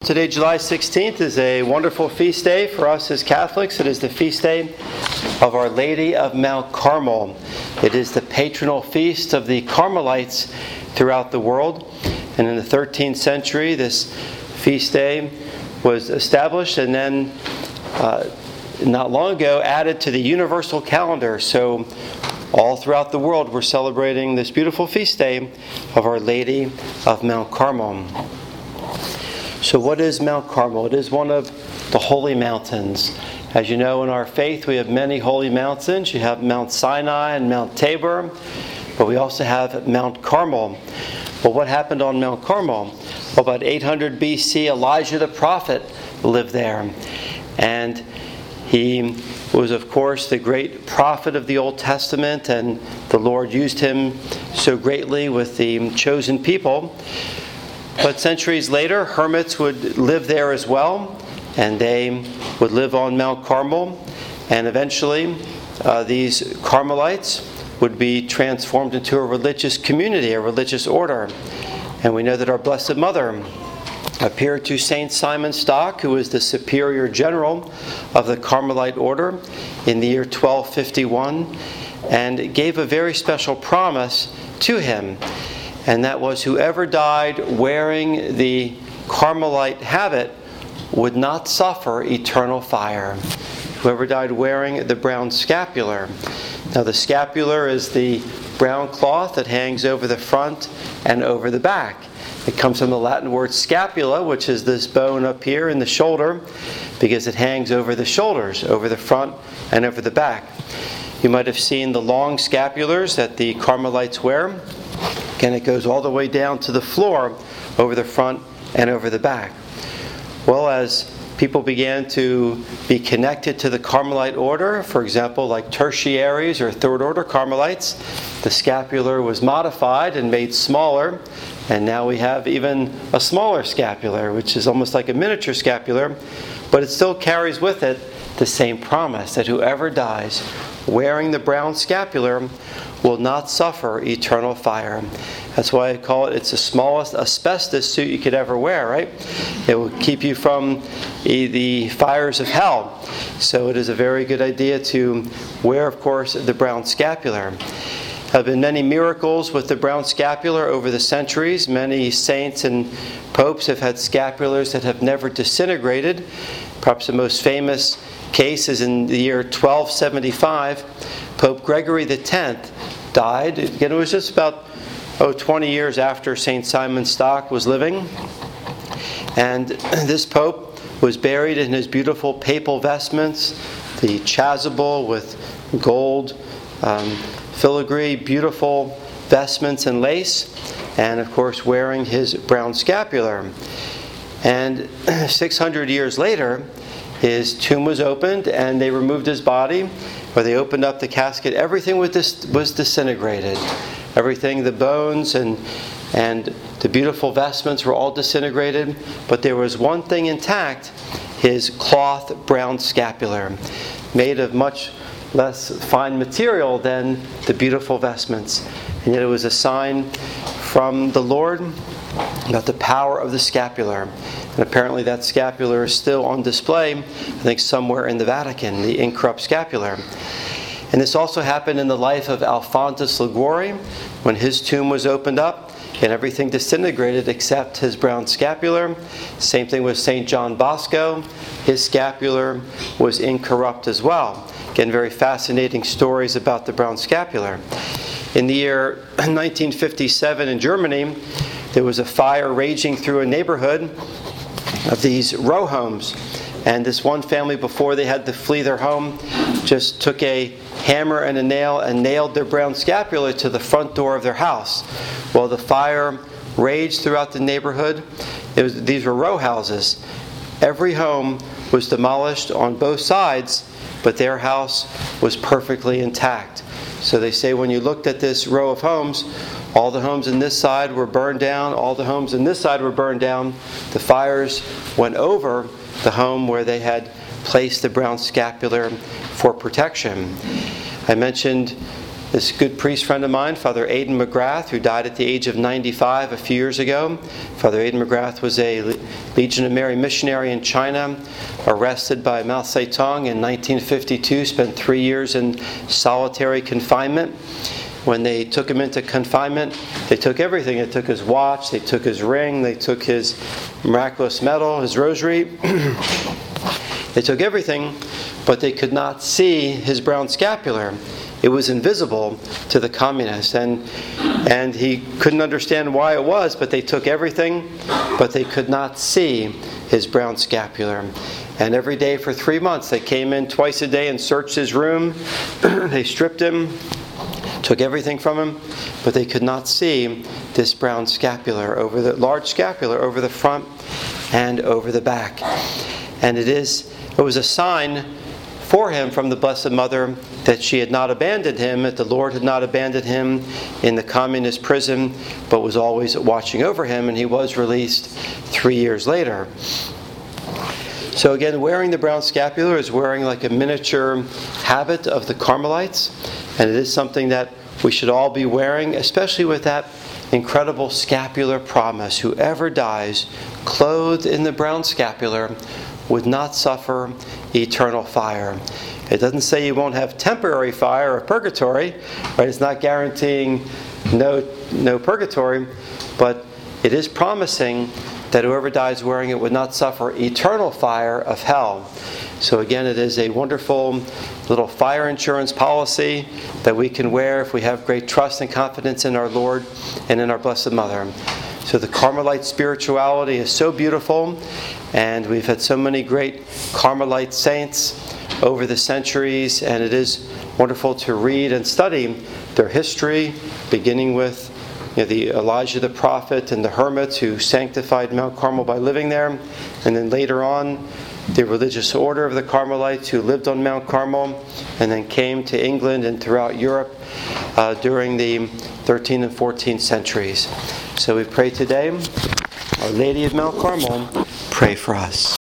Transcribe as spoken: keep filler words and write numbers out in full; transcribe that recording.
today, July sixteenth, is a wonderful feast day for us as Catholics. It is the feast day of Our Lady of Mount Carmel. It is the patronal feast of the Carmelites throughout the world. And in the thirteenth century, this feast day was established and then uh, not long ago added to the universal calendar. So all throughout the world we're celebrating this beautiful feast day of Our Lady of Mount Carmel. So what is Mount Carmel? It is one of the holy mountains. As you know, in our faith we have many holy mountains. You have Mount Sinai and Mount Tabor, but we also have Mount Carmel. Well, what happened on Mount Carmel? Well, about eight hundred B C, Elijah the prophet lived there. And he was, of course, the great prophet of the Old Testament, and the Lord used him so greatly with the chosen people. But centuries later, hermits would live there as well, and they would live on Mount Carmel. And eventually, uh, these Carmelites would be transformed into a religious community, a religious order. And we know that our Blessed Mother appeared to Saint Simon Stock, who was the superior general of the Carmelite order in the year twelve fifty-one, and gave a very special promise to him. And that was, whoever died wearing the Carmelite habit would not suffer eternal fire. Whoever died wearing the brown scapular. Now the scapular is the brown cloth that hangs over the front and over the back. It comes from the Latin word scapula, which is this bone up here in the shoulder, because it hangs over the shoulders, over the front and over the back. You might have seen the long scapulars that the Carmelites wear. And it goes all the way down to the floor, over the front and over the back. Well, as people began to be connected to the Carmelite order, for example, like tertiaries or third order Carmelites, the scapular was modified and made smaller. And now we have even a smaller scapular, which is almost like a miniature scapular, but it still carries with it the same promise that whoever dies wearing the brown scapular will not suffer eternal fire. That's why I call it, it's the smallest asbestos suit you could ever wear, right? It will keep you from the fires of hell. So it is a very good idea to wear, of course, the brown scapular. There have been many miracles with the brown scapular over the centuries. Many saints and popes have had scapulars that have never disintegrated. Perhaps the most famous case is in the year twelve seventy-five. Pope Gregory the tenth died. Again, it was just about oh, twenty years after Saint Simon Stock was living. And this pope was buried in his beautiful papal vestments, the chasuble with gold um, filigree, beautiful vestments and lace, and of course wearing his brown scapular. And six hundred years later, his tomb was opened and they removed his body, or they opened up the casket. Everything was dis- was disintegrated. Everything, the bones and and the beautiful vestments were all disintegrated, but there was one thing intact: his cloth brown scapular, made of much less fine material than the beautiful vestments. And yet it was a sign from the Lord about the power of the scapular. And apparently that scapular is still on display, I think somewhere in the Vatican, the incorrupt scapular. And this also happened in the life of Alphonsus Liguori, when his tomb was opened up and everything disintegrated except his brown scapular. Same thing with Saint John Bosco. His scapular was incorrupt as well. Again, very fascinating stories about the brown scapular. In the year nineteen fifty-seven in Germany, there was a fire raging through a neighborhood of these row homes. And this one family, before they had to flee their home, just took a hammer and a nail and nailed their brown scapular to the front door of their house. Well, the fire raged throughout the neighborhood. It was, these were row houses. Every home was demolished on both sides, but their house was perfectly intact. So they say when you looked at this row of homes, all the homes on this side were burned down, all the homes on this side were burned down. The fires went over the home where they had placed the brown scapular for protection. I mentioned this good priest friend of mine, Father Aidan McGrath, who died at the age of ninety-five a few years ago. Father Aidan McGrath was a Legion of Mary missionary in China, arrested by Mao Zedong in nineteen fifty-two, spent three years in solitary confinement. When they took him into confinement, they took everything. They took his watch, they took his ring, they took his miraculous medal, his rosary. They took everything, but they could not see his brown scapular. It was invisible to the communists, and and he couldn't understand why it was, but they took everything, but they could not see his brown scapular. And every day for three months, they came in twice a day and searched his room. They stripped him, took everything from him, but they could not see this brown scapular, over the large scapular over the front and over the back. And it is it was a sign for him from the Blessed Mother that she had not abandoned him, that the Lord had not abandoned him in the communist prison, but was always watching over him, and he was released three years later. So again, wearing the brown scapular is wearing like a miniature habit of the Carmelites, and it is something that we should all be wearing, especially with that incredible scapular promise. Whoever dies clothed in the brown scapular would not suffer eternal fire. It doesn't say you won't have temporary fire or purgatory, right? It's not guaranteeing no no purgatory, but it is promising that whoever dies wearing it would not suffer eternal fire of hell. So again, it is a wonderful little fire insurance policy that we can wear if we have great trust and confidence in our Lord and in our Blessed Mother. So the Carmelite spirituality is so beautiful, and we've had so many great Carmelite saints over the centuries, and it is wonderful to read and study their history, beginning with you know, the Elijah the prophet and the hermits who sanctified Mount Carmel by living there, and then later on the religious order of the Carmelites who lived on Mount Carmel and then came to England and throughout Europe uh, during the thirteenth and fourteenth centuries. So we pray today, Our Lady of Mount Carmel, pray for us.